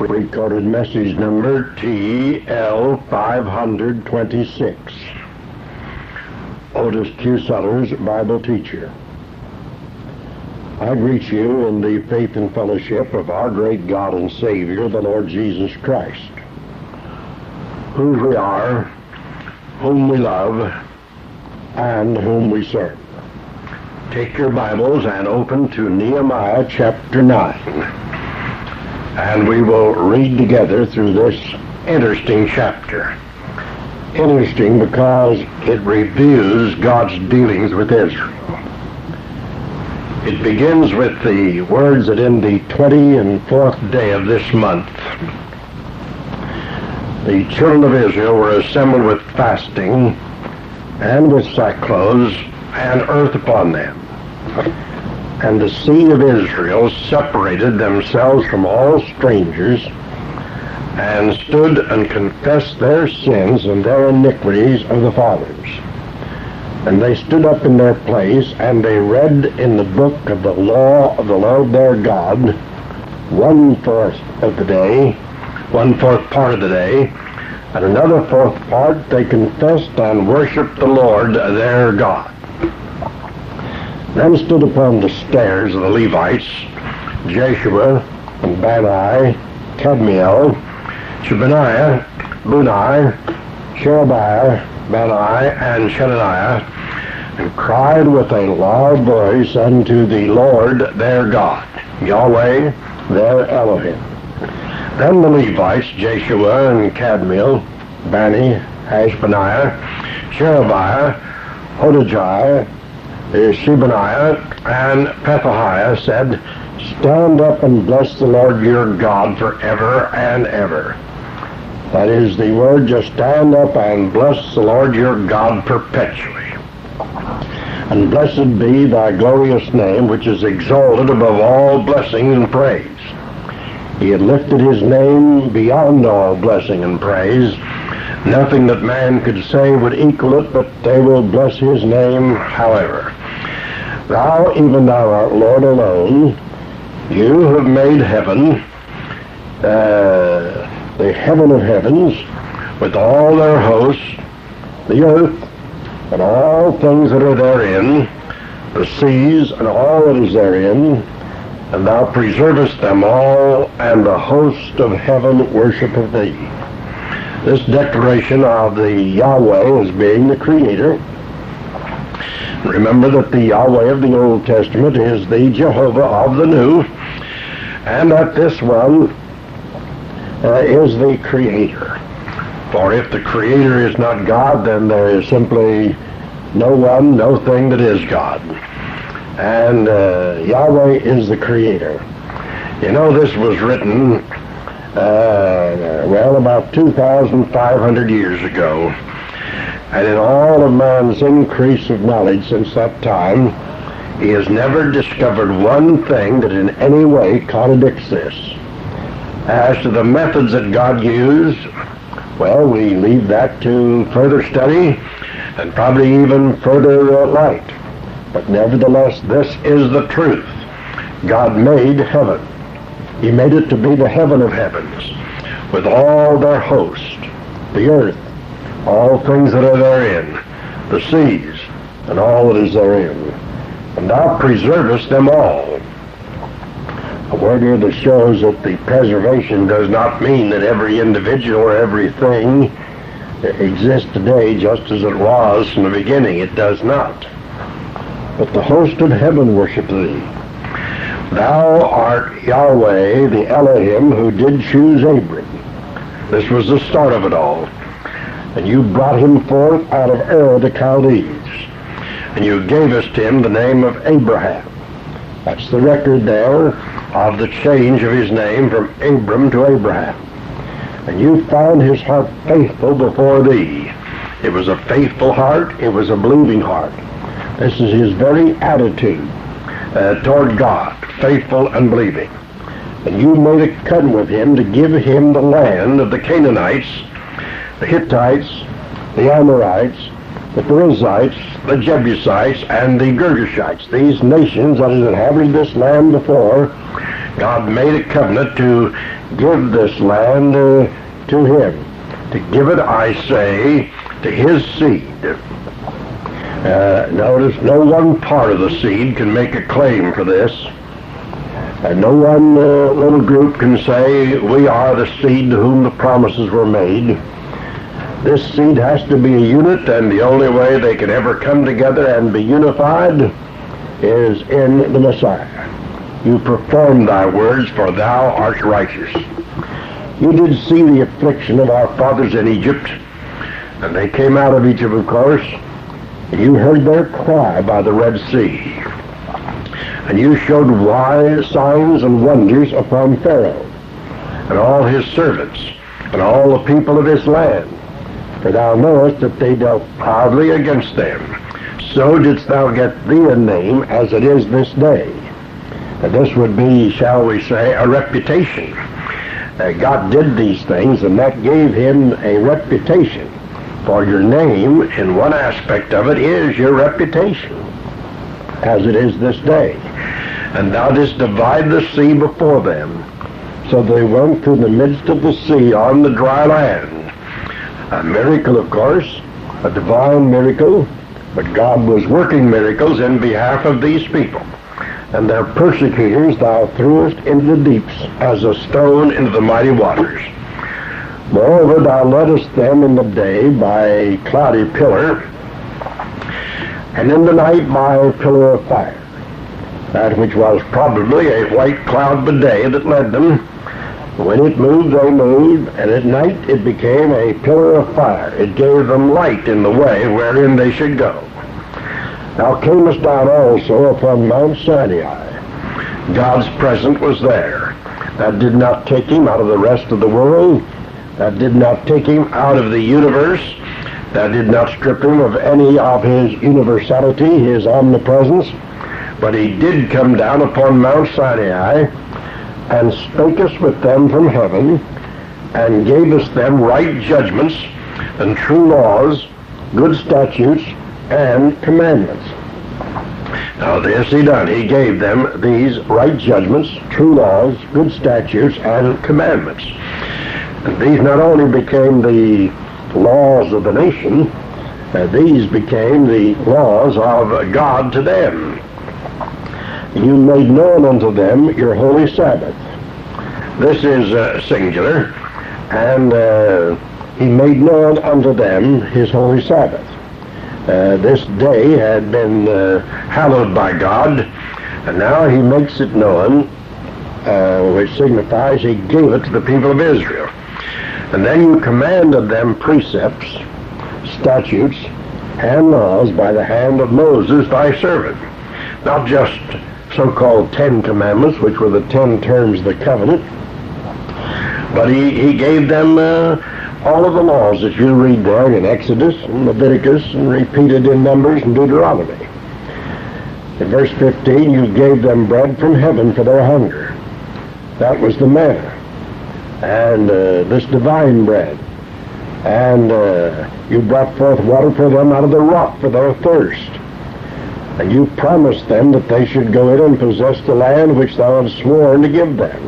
recorded message number TL526. Otis Q. Sellers, Bible teacher. I greet you in the faith and fellowship of our great God and Savior, the Lord Jesus Christ, whose we are, whom we love, and whom we serve. Take your Bibles and open to Nehemiah chapter 9. And we will read together through this interesting chapter. Interesting because it reviews God's dealings with Israel. It begins with the words that in the 24th day of this month, the children of Israel were assembled with fasting and with sackcloths and earth upon them. And the seed of Israel separated themselves from all strangers and stood and confessed their sins and their iniquities of the fathers. And they stood up in their place, and they read in the book of the law of the Lord their God 1/4 of the day, 1/4 part of the day, and another 4th part they confessed and worshiped the Lord their God. Then stood upon the stairs of the Levites Jeshua and Bani, Kadmiel, Shebaniah, Bunai, Sherebiah, Bani, and Shedaniah, and cried with a loud voice unto the Lord their God, Yahweh their Elohim. Then the Levites, Jeshua and Kadmiel, Bani, Ashbaniah, Sherebiah, Hodijah, Shebaniah, and Pethahiah said, Stand up and bless the Lord your God forever and ever. That is the word, just stand up and bless the Lord your God perpetually. And blessed be thy glorious name, which is exalted above all blessing and praise. He had lifted his name beyond all blessing and praise. Nothing that man could say would equal it, but they will bless his name however. Thou, even thou art Lord alone. You have made heaven, the heaven of heavens, with all their hosts, the earth, and all things that are therein, the seas, and all that is therein, and thou preservest them all, and the host of heaven worshipeth thee. This declaration of the Yahweh as being the Creator. Remember that the Yahweh of the Old Testament is the Jehovah of the New, and that this one is the Creator. For if the Creator is not God, then there is simply no one, no thing that is God. And Yahweh is the Creator. You know, this was written, about 2,500 years ago. And in all of man's increase of knowledge since that time, he has never discovered one thing that in any way contradicts this. As to the methods that God used, well, we leave that to further study and probably even further light. But nevertheless, this is the truth. God made heaven. He made it to be the heaven of heavens, with all their host, the earth, all things that are therein, the seas, and all that is therein. And thou preservest them all. A word here that shows that the preservation does not mean that every individual or everything exists today just as it was from the beginning. It does not. But the host of heaven worship thee. Thou art Yahweh, the Elohim, who did choose Abram. This was the start of it all. And you brought him forth out of Ur the Chaldees. And you gavest him the name of Abraham. That's the record there of the change of his name from Abram to Abraham. And you found his heart faithful before thee. It was a faithful heart. It was a believing heart. This is his very attitude toward God, faithful and believing. And you made a covenant with him to give him the land of the Canaanites, the Hittites, the Amorites, the Perizzites, the Jebusites, and the Girgashites. These nations that had inhabited this land before, God made a covenant to give this land to him, to give it, I say, to his seed. Notice, no one part of the seed can make a claim for this. No one little group can say, we are the seed to whom the promises were made. This seed has to be a unit, and the only way they can ever come together and be unified is in the Messiah. You perform thy words, for thou art righteous. You did see the affliction of our fathers in Egypt, and they came out of Egypt, of course, and you heard their cry by the Red Sea. And you showed wise signs and wonders upon Pharaoh and all his servants and all the people of his land. For thou knowest that they dealt proudly against them. So didst thou get thee a name as it is this day. And this would be, shall we say, a reputation. God did these things, and that gave him a reputation. For your name, in one aspect of it, is your reputation, as it is this day. And thou didst divide the sea before them, so they went through the midst of the sea on the dry land. A miracle, of course, a divine miracle, but God was working miracles in behalf of these people. And their persecutors thou threwest into the deeps as a stone into the mighty waters. Moreover, thou leddest them in the day by a cloudy pillar, and in the night by a pillar of fire. That which was probably a white cloud by day that led them. When it moved, they moved, and at night it became a pillar of fire. It gave them light in the way wherein they should go. Thou camest down also upon Mount Sinai. God's presence was there. That did not take him out of the rest of the world. That did not take him out of the universe. That did not strip him of any of his universality, his omnipresence. But he did come down upon Mount Sinai and spake us with them from heaven, and gave us them right judgments and true laws, good statutes, and commandments. Now this he done. He gave them these right judgments, true laws, good statutes, and commandments. And these not only became the laws of the nation, these became the laws of God to them. You made known unto them your holy Sabbath. This is singular. And he made known unto them his holy Sabbath. This day had been hallowed by God, and now he makes it known, which signifies he gave it to the people of Israel. And then you commanded them precepts, statutes, and laws by the hand of Moses thy servant. Not just so-called 10 commandments, which were the 10 terms of the covenant, but he gave them all of the laws that you read there in Exodus and Leviticus and repeated in Numbers and Deuteronomy. In verse 15, you gave them bread from heaven for their hunger. That was the manna. And this divine bread. And you brought forth water for them out of the rock for their thirst. And you promised them that they should go in and possess the land which thou hadst sworn to give them.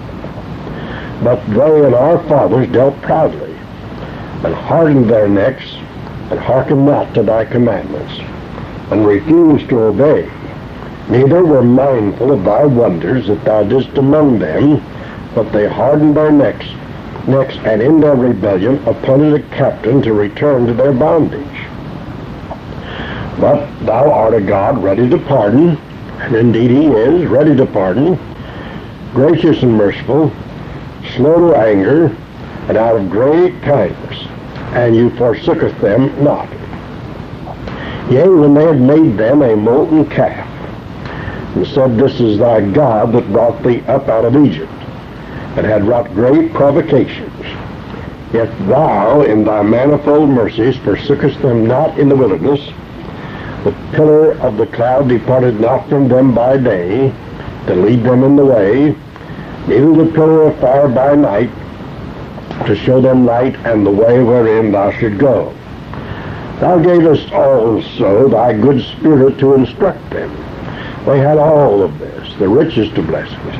But they and our fathers dealt proudly, and hardened their necks, and hearkened not to thy commandments, and refused to obey. Neither were mindful of thy wonders that thou didst among them, but they hardened their necks, and in their rebellion appointed a captain to return to their bondage. But thou art a God ready to pardon, and indeed he is ready to pardon, gracious and merciful, slow to anger, and out of great kindness, and you forsooketh them not. Yea, when they had made them a molten calf, and said, This is thy God that brought thee up out of Egypt, and had wrought great provocations, yet thou in thy manifold mercies forsookest them not in the wilderness. The pillar of the cloud departed not from them by day, to lead them in the way, neither the pillar of fire by night, to show them light and the way wherein thou should go. Thou gavest also thy good Spirit to instruct them. They had all of this, the richest of blessings.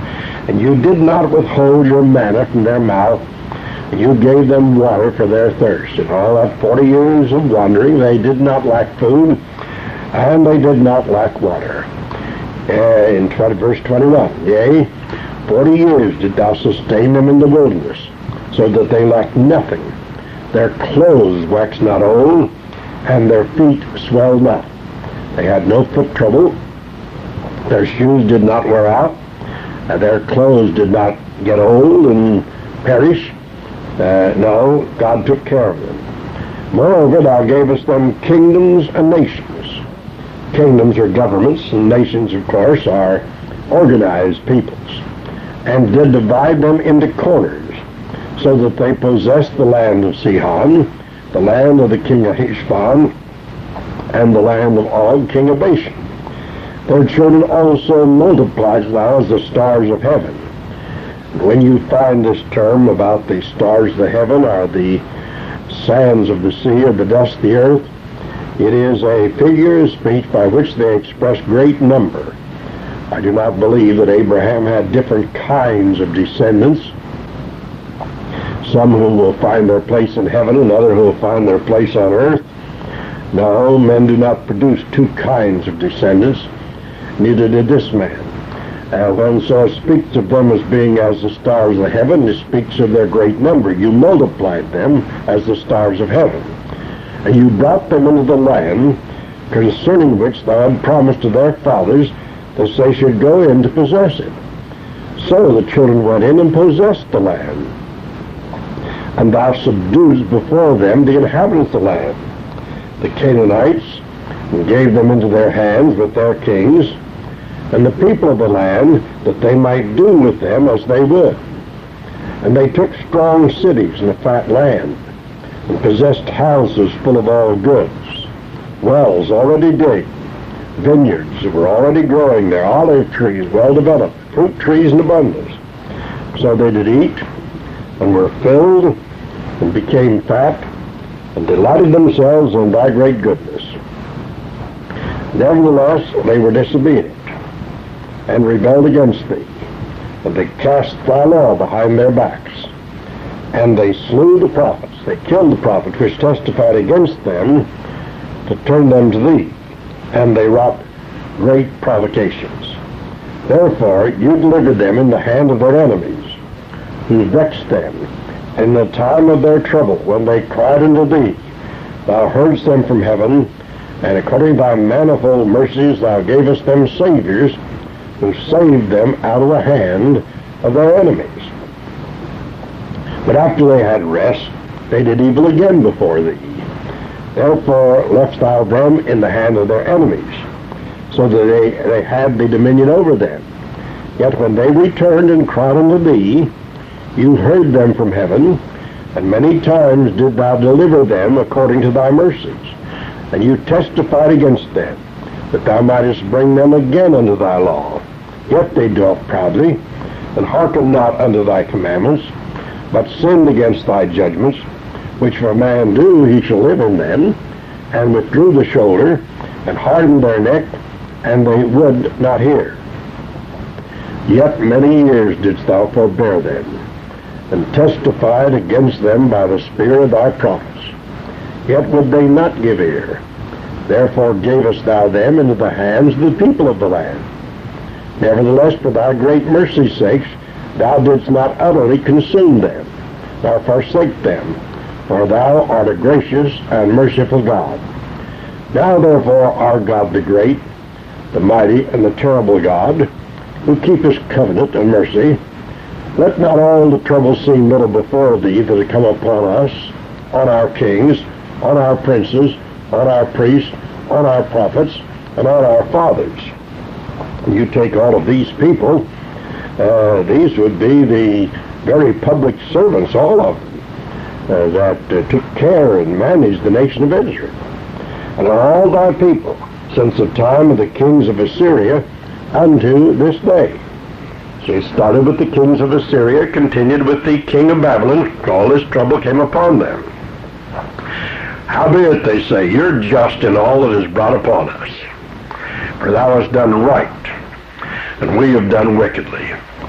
And you did not withhold your manna from their mouth, and you gave them water for their thirst. In all that 40 years of wandering, they did not lack food, and they did not lack water. In verse 21, yea, 40 years did thou sustain them in the wilderness, so that they lacked nothing. Their clothes waxed not old, and their feet swelled not. They had no foot trouble. Their shoes did not wear out, and their clothes did not get old and perish. No, God took care of them. Moreover, thou gavest them kingdoms and nations. Kingdoms are governments, and nations, of course, are organized peoples, and did divide them into corners, so that they possessed the land of Sihon, the land of the king of Heshbon, and the land of Og, king of Bashan. Their children also multiplied thou as the stars of heaven. When you find this term about the stars of the heaven, or the sands of the sea, or the dust of the earth, it is a figure of speech by which they express great number. I do not believe that Abraham had different kinds of descendants, some who will find their place in heaven and others who will find their place on earth. No, men do not produce two kinds of descendants, neither did this man. When so it speaks of them as being as the stars of heaven, it speaks of their great number. You multiplied them as the stars of heaven. And you brought them into the land, concerning which thou had promised to their fathers that they should go in to possess it. So the children went in and possessed the land. And thou subduedst before them the inhabitants of the land, the Canaanites, and gave them into their hands with their kings, and the people of the land, that they might do with them as they would. And they took strong cities and a fat land, and possessed houses full of all goods, wells already digged, vineyards that were already growing there, olive trees well developed, fruit trees in abundance. So they did eat, and were filled, and became fat, and delighted themselves in thy great goodness. Nevertheless, they were disobedient, and rebelled against thee, and they cast thy law behind their backs. And they slew the prophets, they killed the prophets which testified against them to turn them to thee, and they wrought great provocations. Therefore you delivered them in the hand of their enemies, who vexed them in the time of their trouble, when they cried unto thee. Thou heardest them from heaven, and according to thy manifold mercies thou gavest them saviors, who saved them out of the hand of their enemies. But after they had rest, they did evil again before thee. Therefore leftest thou them in the hand of their enemies, so that they had the dominion over them. Yet when they returned and cried unto thee, you heard them from heaven, and many times did thou deliver them according to thy mercies. And you testified against them, that thou mightest bring them again unto thy law. Yet they dwelt proudly, and hearkened not unto thy commandments, but sinned against thy judgments, which if a man do, he shall live in them, and withdrew the shoulder, and hardened their neck, and they would not hear. Yet many years didst thou forbear them, and testified against them by the spirit of thy prophets. Yet would they not give ear. Therefore gavest thou them into the hands of the people of the land. Nevertheless, for thy great mercy's sakes, thou didst not utterly consume them, nor forsake them, for thou art a gracious and merciful God. Now therefore our God the great, the mighty, and the terrible God, who keepest covenant and mercy, let not all the trouble seem little before thee that have come upon us, on our kings, on our princes, on our priests, on our prophets, and on our fathers. You take all of these people, these would be the very public servants, all of them, that took care and managed the nation of Israel. And all thy people, since the time of the kings of Assyria unto this day. So he started with the kings of Assyria, continued with the king of Babylon. All this trouble came upon them. Howbeit, they say, you're just in all that is brought upon us. For thou hast done right, and we have done wickedly.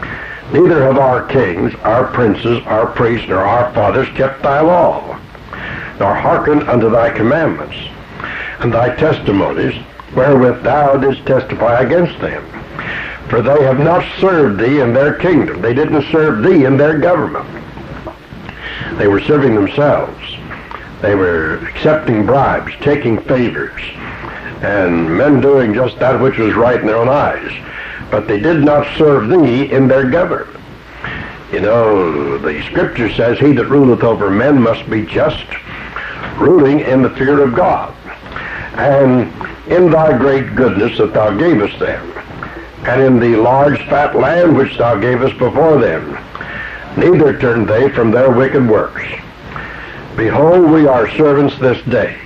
Neither have our kings, our princes, our priests, nor our fathers kept thy law, nor hearkened unto thy commandments, and thy testimonies, wherewith thou didst testify against them. For they have not served thee in their kingdom. They didn't serve thee in their government. They were serving themselves. They were accepting bribes, taking favors, and men doing just that which was right in their own eyes. But they did not serve thee in their government. You know, the Scripture says, he that ruleth over men must be just, ruling in the fear of God, and in thy great goodness that thou gavest them, and in the large fat land which thou gavest before them. Neither turned they from their wicked works. Behold, we are servants this day.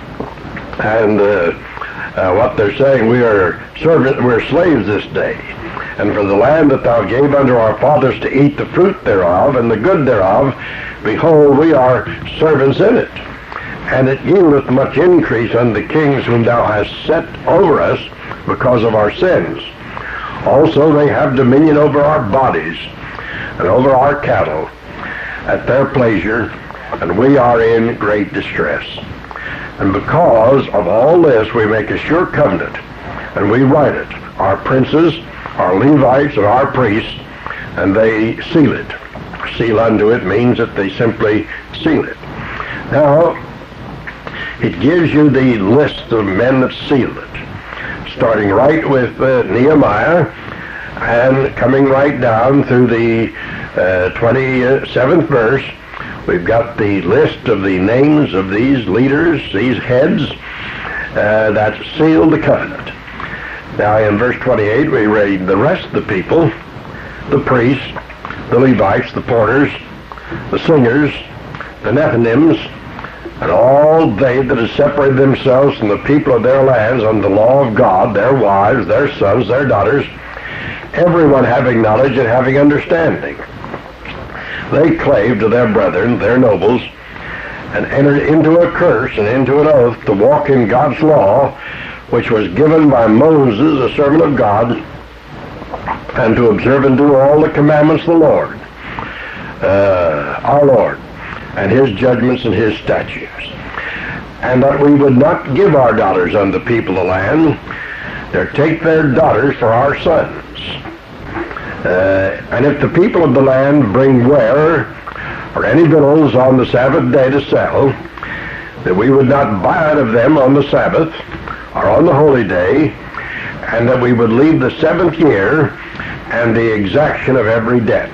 And what they're saying, we're slaves this day. And for the land that thou gave unto our fathers to eat the fruit thereof and the good thereof, behold, we are servants in it. And it yieldeth much increase unto the kings whom thou hast set over us because of our sins. Also they have dominion over our bodies and over our cattle at their pleasure, and we are in great distress. And because of all this we make a sure covenant, and we write it, our princes, our Levites, and our priests, and they seal it. Seal unto it means that they simply seal it. Now, it gives you the list of men that sealed it, starting right with Nehemiah, and coming right down through the 27th verse. We've got the list of the names of these leaders, these heads, that sealed the covenant. Now in verse 28 we read, the rest of the people, the priests, the Levites, the porters, the singers, the Nethinims, and all they that have separated themselves from the people of their lands under the law of God, their wives, their sons, their daughters, everyone having knowledge and having understanding. They clave to their brethren, their nobles, and entered into a curse and into an oath to walk in God's law, which was given by Moses, a servant of God, and to observe and do all the commandments of the Lord, our Lord, and his judgments and his statutes. And that we would not give our daughters unto the people of the land, nor take their daughters for our sons. And if the people of the land bring ware or any victuals on the Sabbath day to sell, that we would not buy it of them on the Sabbath or on the holy day, and that we would leave the 7th year and the exaction of every debt.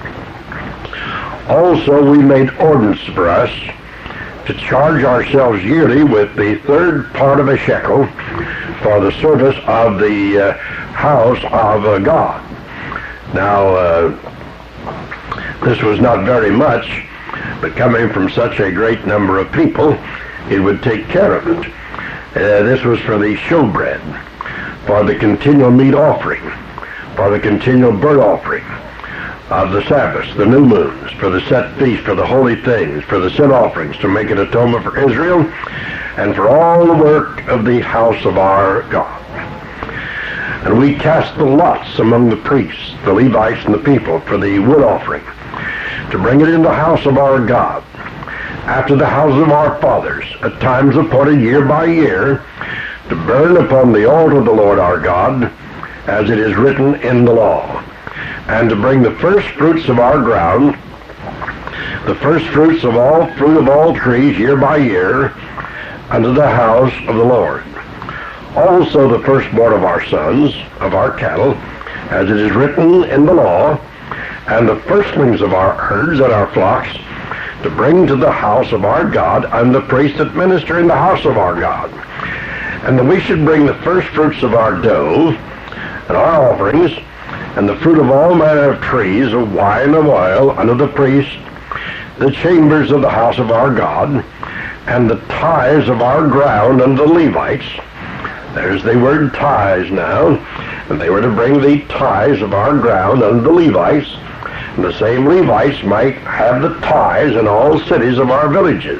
Also we made ordinance for us to charge ourselves yearly with the 3rd part of a shekel for the service of the house of God. Now, this was not very much, but coming from such a great number of people, it would take care of it. This was for the showbread, for the continual meat offering, for the continual burnt offering of the Sabbaths, the new moons, for the set feasts, for the holy things, for the sin offerings, to make an atonement for Israel, and for all the work of the house of our God. And we cast the lots among the priests, the Levites, and the people for the wood offering, to bring it in the house of our God, after the house of our fathers, at times appointed year by year, to burn upon the altar of the Lord our God, as it is written in the law, and to bring the first fruits of our ground, the first fruits of all fruit of all trees year by year, unto the house of the Lord. Also the firstborn of our sons, of our cattle, as it is written in the law, and the firstlings of our herds and our flocks, to bring to the house of our God, and the priests that minister in the house of our God. And that we should bring the first fruits of our dough, and our offerings, and the fruit of all manner of trees, of wine and oil, unto the priests, the chambers of the house of our God, and the tithes of our ground unto the Levites. There's the word tithes now. And they were to bring the tithes of our ground unto the Levites. And the same Levites might have the tithes in all cities of our villages.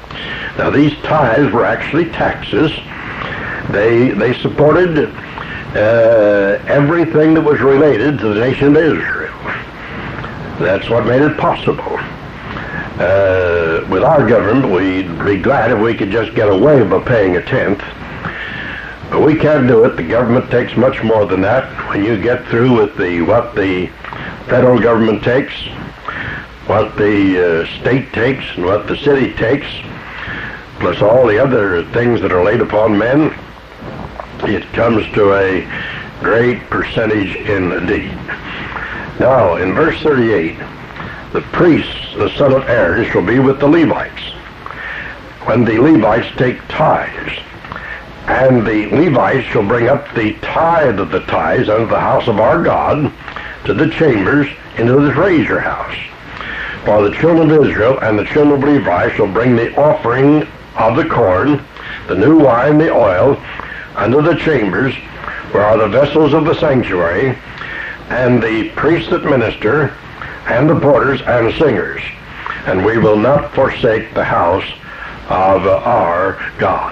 Now these tithes were actually taxes. They supported everything that was related to the nation of Israel. That's what made it possible. With our government, we'd be glad if we could just get away by paying a tenth. But we can't do it. The government takes much more than that. When you get through with what the federal government takes, what the state takes, and what the city takes, plus all the other things that are laid upon men, it comes to a great percentage indeed. Now, in verse 38, the priests, the son of Aaron, shall be with the Levites. When the Levites take tithes, and the Levites shall bring up the tithe of the tithes unto the house of our God, to the chambers, into the treasure house. For the children of Israel and the children of Levi shall bring the offering of the corn, the new wine, the oil, unto the chambers, where are the vessels of the sanctuary, and the priests that minister, and the porters and singers. And we will not forsake the house of our God.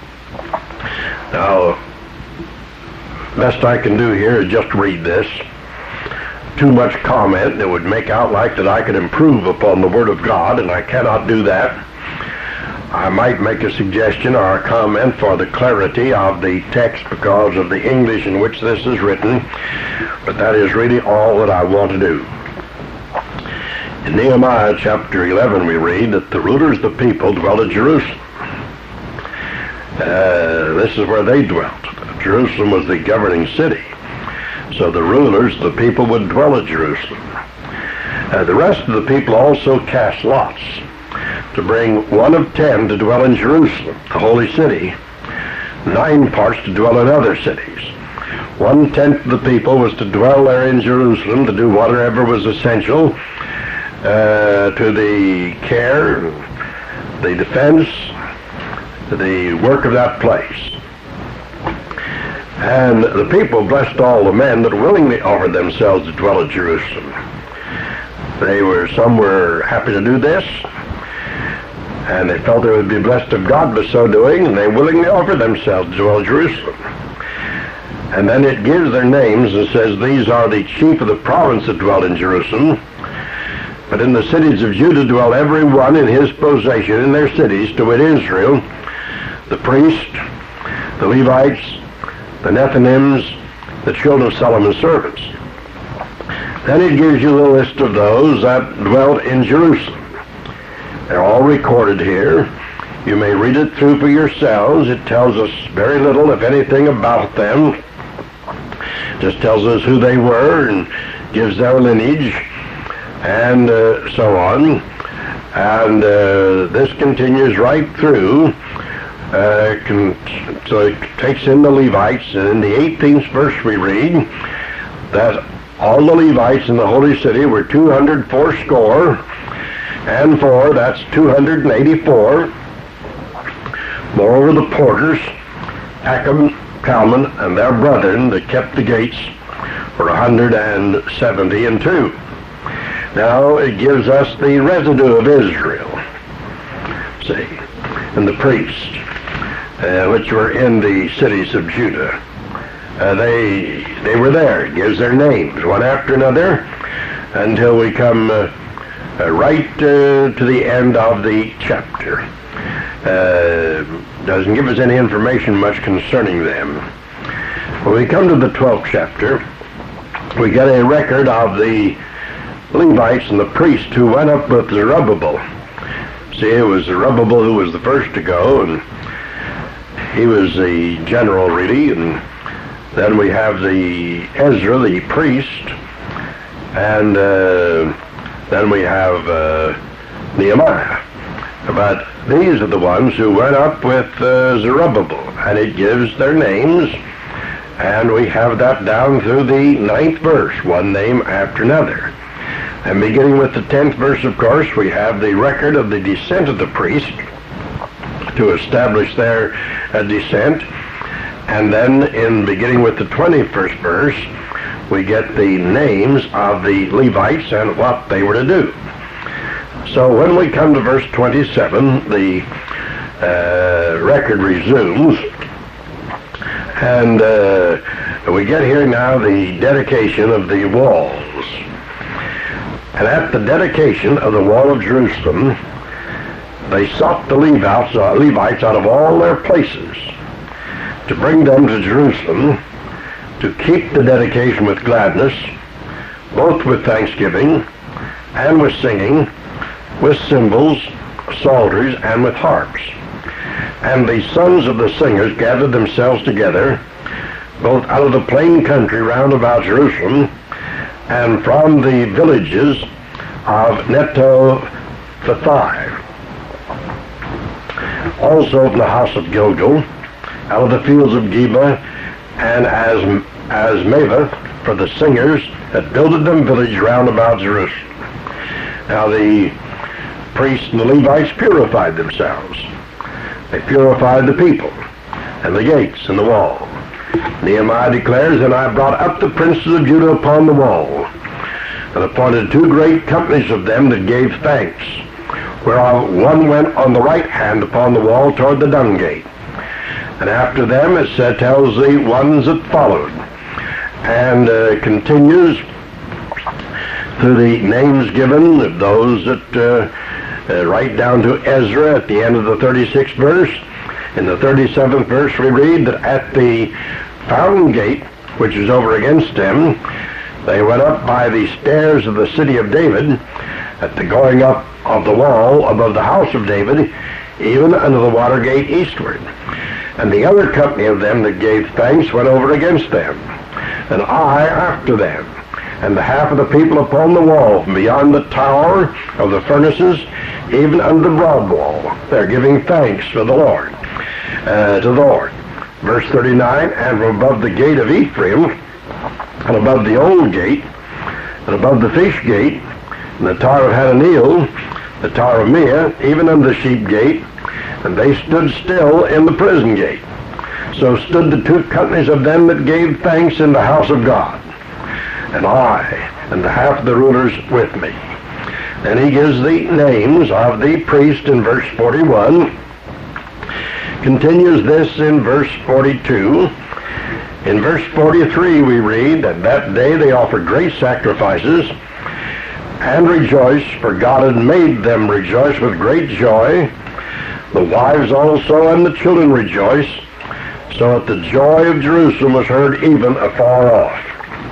Now, best I can do here is just read this. Too much comment that would make out like that I could improve upon the Word of God, and I cannot do that. I might make a suggestion or a comment for the clarity of the text because of the English in which this is written, but that is really all that I want to do. In Nehemiah chapter 11 we read that the rulers of the people dwelt at Jerusalem. This is where they dwelt. Jerusalem was the governing city. So the rulers, the people, would dwell at Jerusalem. The rest of the people also cast lots to bring 1 of 10 to dwell in Jerusalem, the holy city, 9 parts to dwell in other cities. 1/10 of the people was to dwell there in Jerusalem to do whatever was essential to the care, the defense, the work of that place. And the people blessed all the men that willingly offered themselves to dwell at Jerusalem. Some were happy to do this, and they felt they would be blessed of God by so doing, and they willingly offered themselves to dwell at Jerusalem. And then it gives their names and says, these are the chief of the province that dwell in Jerusalem. But in the cities of Judah dwell every one in his possession in their cities, to wit Israel, the priest, the Levites, the Nethinims, the children of Solomon's servants. Then it gives you the list of those that dwelt in Jerusalem. They're all recorded here. You may read it through for yourselves. It tells us very little, if anything, about them. It just tells us who they were and gives their lineage and so on. And this continues right through. So it takes in the Levites, and in the 18th verse we read that all the Levites in the holy city were 284 and 4, that's 284. Moreover, the porters, Achim, Talmon, and their brethren that kept the gates were 172. Now it gives us the residue of Israel, see, and the priests, which were in the cities of Judah. They were there. It gives their names one after another until we come right to the end of the chapter. Doesn't give us any information much concerning them. When we come to the 12th chapter, we get a record of the Levites and the priests who went up with Zerubbabel. See, it was Zerubbabel who was the first to go, and he was the general, really, and then we have the Ezra, the priest, and then we have Nehemiah. But these are the ones who went up with Zerubbabel, and it gives their names, and we have that down through the 9th verse, one name after another. And beginning with the 10th verse, of course, we have the record of the descent of the priest to establish their descent. And then beginning with the 21st verse, we get the names of the Levites and what they were to do. So when we come to verse 27, the record resumes, and And we get here now the dedication of the walls. And at the dedication of the wall of Jerusalem, they sought the Levites out of all their places to bring them to Jerusalem to keep the dedication with gladness, both with thanksgiving and with singing, with cymbals, psalteries, and with harps. And the sons of the singers gathered themselves together, both out of the plain country round about Jerusalem, and from the villages of Netophathi, also from the house of Gilgal, out of the fields of Geba, and as Maveth, for the singers that builded them village round about Jerusalem. Now the priests and the Levites purified themselves. They purified the people, and the gates, and the wall. Nehemiah declares, "And I brought up the princes of Judah upon the wall, and appointed 2 great companies of them that gave thanks, whereof one went on the right hand upon the wall toward the dung gate. And after them," it tells the ones that followed, and continues through the names given of those that right down to Ezra at the end of the 36th verse. In the 37th verse we read that at the fountain gate, which is over against them, they went up by the stairs of the city of David, at the going up of the wall above the house of David, even unto the water gate eastward. And the other company of them that gave thanks went over against them, and I after them, and the half of the people upon the wall, from beyond the tower of the furnaces, even unto the broad wall. They're giving thanks for the Lord, to the Lord. Verse 39, "And from above the gate of Ephraim, and above the old gate, and above the fish gate, and the tower of Hananiel, the tower of Mia, even unto the sheep gate, and they stood still in the prison gate. So stood the 2 companies of them that gave thanks in the house of God, and I, and the half of the rulers with me." Then he gives the names of the priest in verse 41. Continues this in verse 42. In verse 43 we read that that day they offered great sacrifices and rejoiced, for God had made them rejoice with great joy. The wives also and the children rejoiced, so that the joy of Jerusalem was heard even afar off.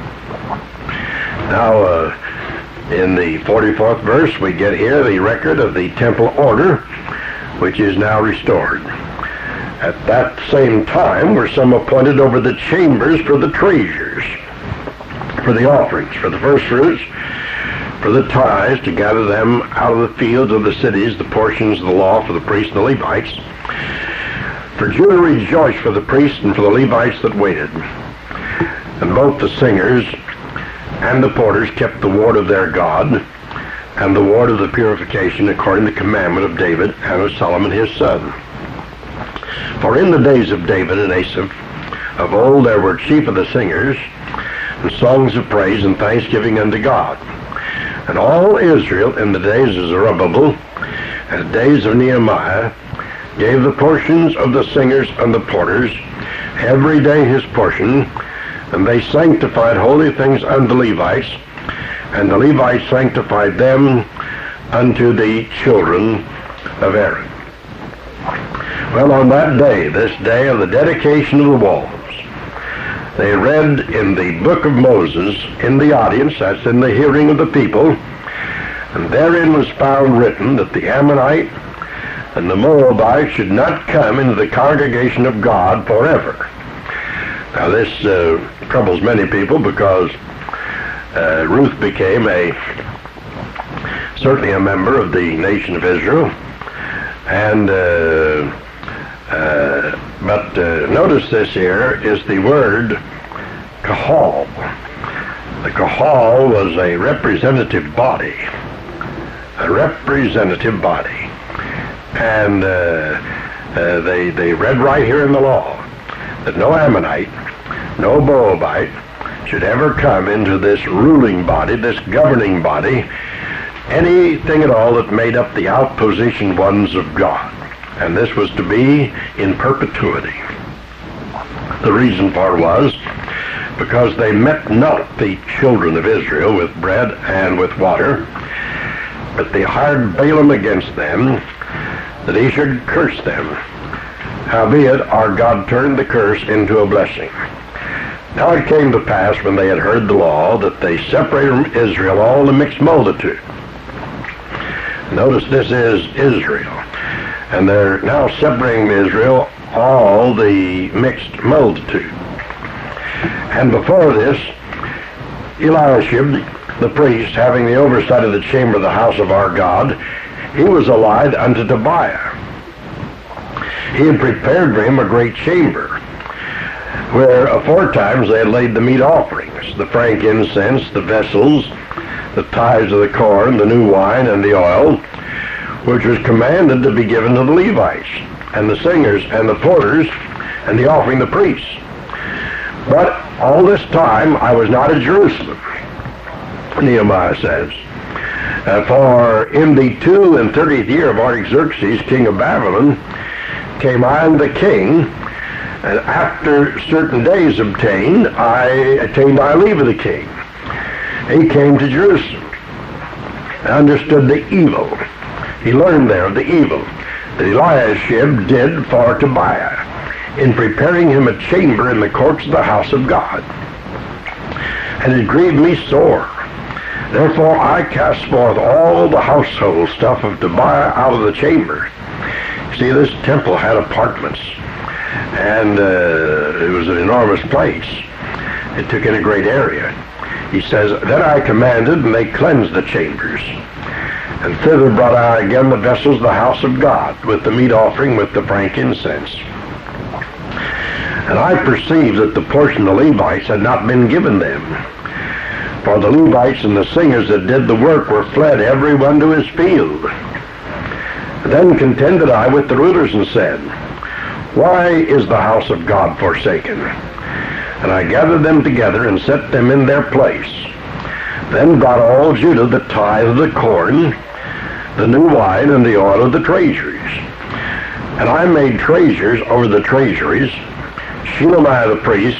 Now, in the 44th verse, we get here the record of the temple order, which is now restored. At that same time were some appointed over the chambers for the treasures, for the offerings, for the first fruits, for the tithes, to gather them out of the fields of the cities, the portions of the law for the priests and the Levites. For Judah rejoiced for the priests and for the Levites that waited. And both the singers and the porters kept the ward of their God, and the ward of the purification, according to the commandment of David and of Solomon his son. For in the days of David and Asaph, of old there were chief of the singers, and songs of praise and thanksgiving unto God. And all Israel in the days of Zerubbabel and the days of Nehemiah gave the portions of the singers and the porters, every day his portion, and they sanctified holy things unto the Levites, and the Levites sanctified them unto the children of Aaron. Well, on that day, this day of the dedication of the walls, they read in the book of Moses, in the audience, that's in the hearing of the people, and therein was found written that the Ammonite and the Moabite should not come into the congregation of God forever. Now this troubles many people, because Ruth became certainly a member of the nation of Israel, and but notice this here is the word kahal. The kahal was a representative body, and they read right here in the law that no Ammonite, no Moabite should ever come into this ruling body, this governing body, anything at all that made up the outposition ones of God. And this was to be in perpetuity. The reason for it was because they met not the children of Israel with bread and with water, but they hired Balaam against them, that he should curse them. Howbeit our God turned the curse into a blessing. Now it came to pass, when they had heard the law, that they separated from Israel all the mixed multitude. Notice this is Israel. And they're now separating from Israel all the mixed multitude. And before this, Eliashib, the priest, having the oversight of the chamber of the house of our God, he was allied unto Tobiah. He had prepared for him a great chamber, where aforetimes they had laid the meat offerings, the frankincense, the vessels, the tithes of the corn, the new wine, and the oil, which was commanded to be given to the Levites, and the singers, and the porters, and the offering the priests. But all this time I was not at Jerusalem, Nehemiah says. For in the 32nd year of Artaxerxes, king of Babylon, came I unto the king, and after certain days obtained, I attained my leave of the king. He came to Jerusalem and understood the evil. He learned there of the evil that Eliashib did for Tobiah in preparing him a chamber in the courts of the house of God. And it grieved me sore. Therefore I cast forth all the household stuff of Tobiah out of the chamber. See, this temple had apartments, and it was an enormous place. It took in a great area. He says, Then I commanded, and they cleansed the chambers. And thither brought I again the vessels of the house of God, with the meat offering, with the frankincense. And I perceived that the portion of the Levites had not been given them. For the Levites and the singers that did the work were fled every one to his field. Then contended I with the rulers and said, Why is the house of God forsaken? And I gathered them together and set them in their place. Then brought all Judah the tithe of the corn, the new wine, and the oil of the treasuries. And I made treasures over the treasuries, Shelemiah the priest,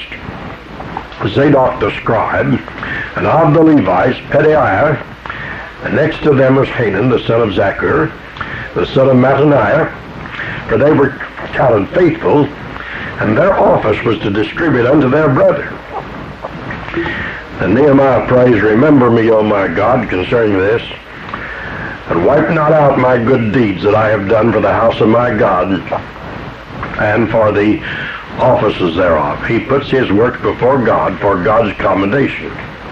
Zadok the scribe, and of the Levites, Pedaiah, and next to them was Hanan the son of Zaccur, the son of Mattaniah, for they were counted faithful, and their office was to distribute unto their brethren. And Nehemiah prays, Remember me, O my God, concerning this, and wipe not out my good deeds that I have done for the house of my God, and for the offices thereof. He puts his work before God for God's commendation.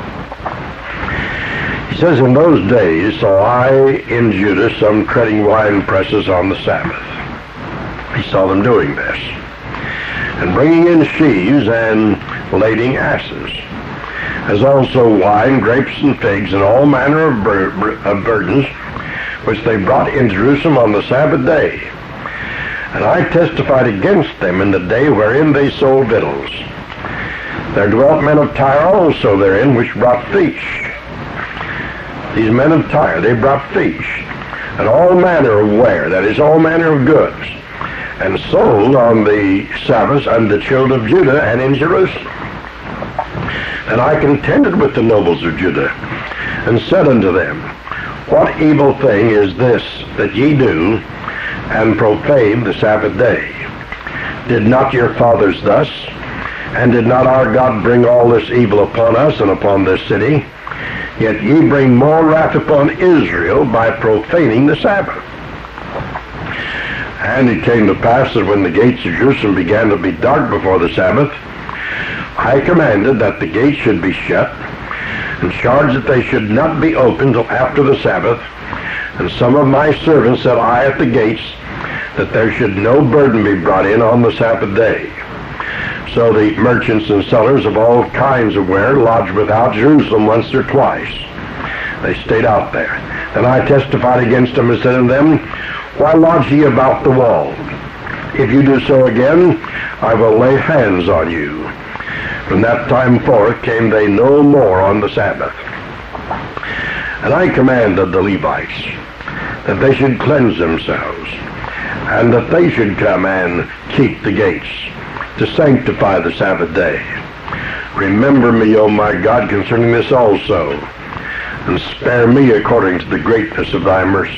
He says, In those days saw I in Judah some treading wine presses on the Sabbath. He saw them doing this, and bringing in sheaves and lading asses, as also wine, grapes, and figs, and all manner of burdens, which they brought in Jerusalem on the Sabbath day. And I testified against them in the day wherein they sold victuals. There dwelt men of Tyre also therein, which brought fish. These men of Tyre, they brought fish, and all manner of ware, that is, all manner of goods, and sold on the Sabbath unto the children of Judah and in Jerusalem. And I contended with the nobles of Judah, and said unto them, What evil thing is this that ye do, and profane the Sabbath day? Did not your fathers thus? And did not our God bring all this evil upon us and upon this city? Yet ye bring more wrath upon Israel by profaning the Sabbath. And it came to pass that when the gates of Jerusalem began to be dark before the Sabbath, I commanded that the gates should be shut, and charged that they should not be opened till after the Sabbath. And some of my servants set I at the gates, that there should no burden be brought in on the Sabbath day. So the merchants and sellers of all kinds of ware lodged without Jerusalem once or twice. They stayed out there. Then I testified against them and said unto them, Why lodge ye about the wall? If you do so again, I will lay hands on you. From that time forth came they no more on the Sabbath. And I commanded the Levites that they should cleanse themselves, and that they should come and keep the gates, to sanctify the Sabbath day. Remember me, O my God, concerning this also, and spare me according to the greatness of thy mercy.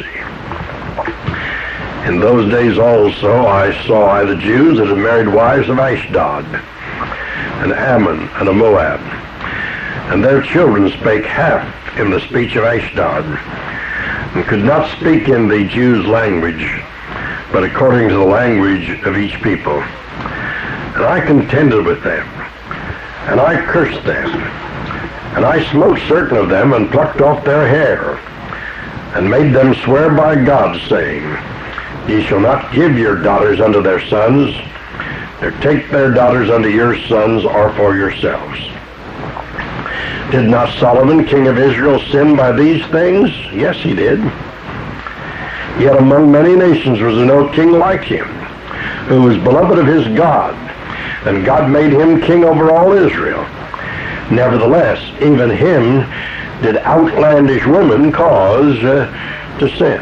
In those days also I saw the Jews that had married wives of Ashdod, and Ammon, and of Moab, and their children spake half in the speech of Ashdod, and could not speak in the Jews' language, but according to the language of each people. And I contended with them, and I cursed them, and I smote certain of them, and plucked off their hair, and made them swear by God, saying, Ye shall not give your daughters unto their sons, nor take their daughters unto your sons, or for yourselves. Did not Solomon, king of Israel, sin by these things? Yes, he did. Yet among many nations was there no king like him, who was beloved of his God, and God made him king over all Israel. Nevertheless, even him did outlandish women cause to sin.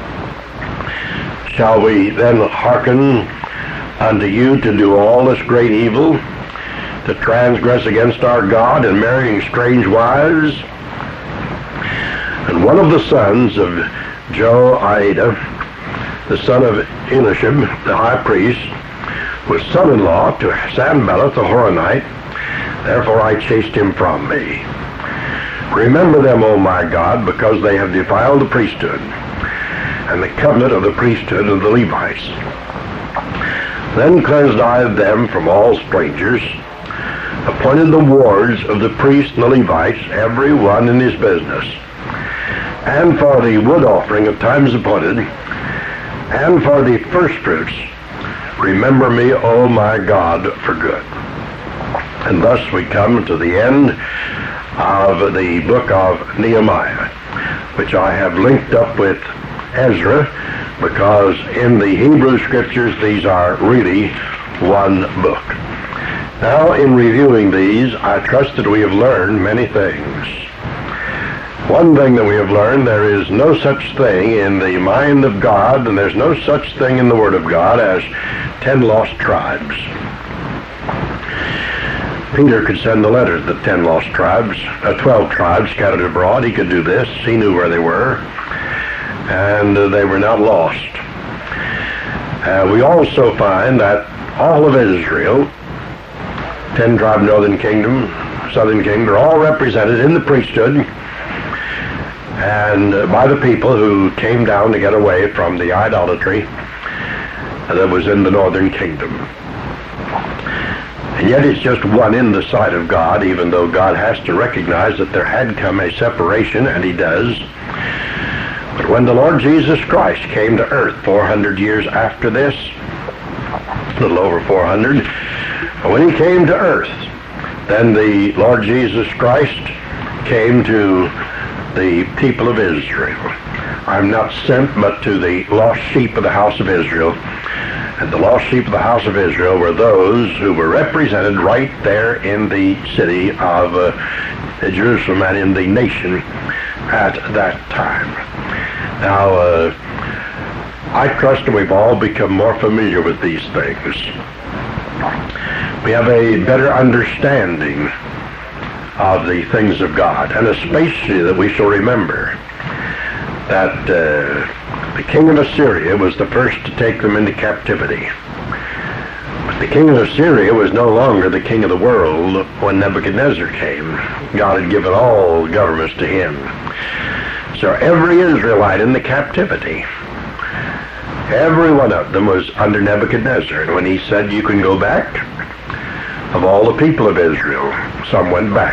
Shall we then hearken unto you to do all this great evil, to transgress against our God in marrying strange wives? And one of the sons of Joiada, the son of Elishib, the high priest, was son-in-law to Sanballat the Horonite. Therefore I chased him from me. Remember them, O my God, because they have defiled the priesthood, and the covenant of the priesthood of the Levites. Then cleansed I them from all strangers, appointed the wards of the priests and the Levites, every one in his business, and for the wood offering of times appointed, and for the firstfruits, remember me, O my God, for good. And thus we come to the end of the book of Nehemiah, which I have linked up with Ezra, because in the Hebrew Scriptures these are really one book. Now, in reviewing these, I trust that we have learned many things. One thing that we have learned, there is no such thing in the mind of God, and there's no such thing in the Word of God as 10 lost tribes. Peter could send a letter to the 10 lost tribes, 12 tribes scattered abroad. He could do this. He knew where they were, and they were not lost. We also find that all of Israel, 10 tribe northern kingdom, southern kingdom, are all represented in the priesthood and by the people who came down to get away from the idolatry that was in the northern kingdom. And yet it's just one in the sight of God, even though God has to recognize that there had come a separation, and he does. But when the Lord Jesus Christ came to earth 400 years after this, a little over 400, when he came to earth, then the Lord Jesus Christ came to the people of Israel. I'm not sent but to the lost sheep of the house of Israel. And the lost sheep of the house of Israel were those who were represented right there in the city of Jerusalem and in the nation at that time. Now, I trust that we've all become more familiar with these things. We have a better understanding of the things of God, and especially that we shall remember that the king of Assyria was the first to take them into captivity. But the king of Assyria was no longer the king of the world when Nebuchadnezzar came. God had given all governments to him. So every Israelite in the captivity, every one of them was under Nebuchadnezzar. And when he said, you can go back, of all the people of Israel, some went back.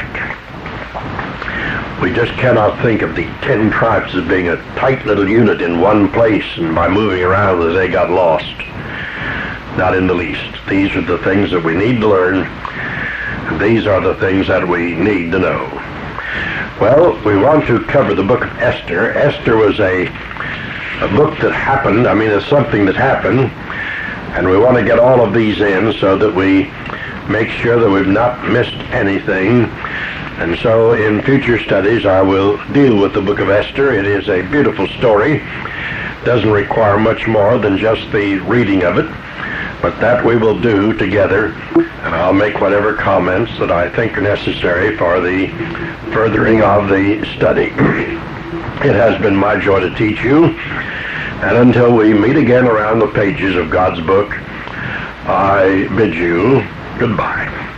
We just cannot think of the 10 tribes as being a tight little unit in one place, and by moving around that they got lost. Not in the least. These are the things that we need to learn, and these are the things that we need to know. Well, we want to cover the book of Esther. Esther was a book that happened. I mean, it's something that happened, and we want to get all of these in so that we make sure that we've not missed anything. And so in future studies I will deal with the book of Esther. It is a beautiful story. Doesn't require much more than just the reading of it. But that we will do together, and I'll make whatever comments that I think are necessary for the furthering of the study. It has been my joy to teach you, and until we meet again around the pages of God's book, I bid you goodbye.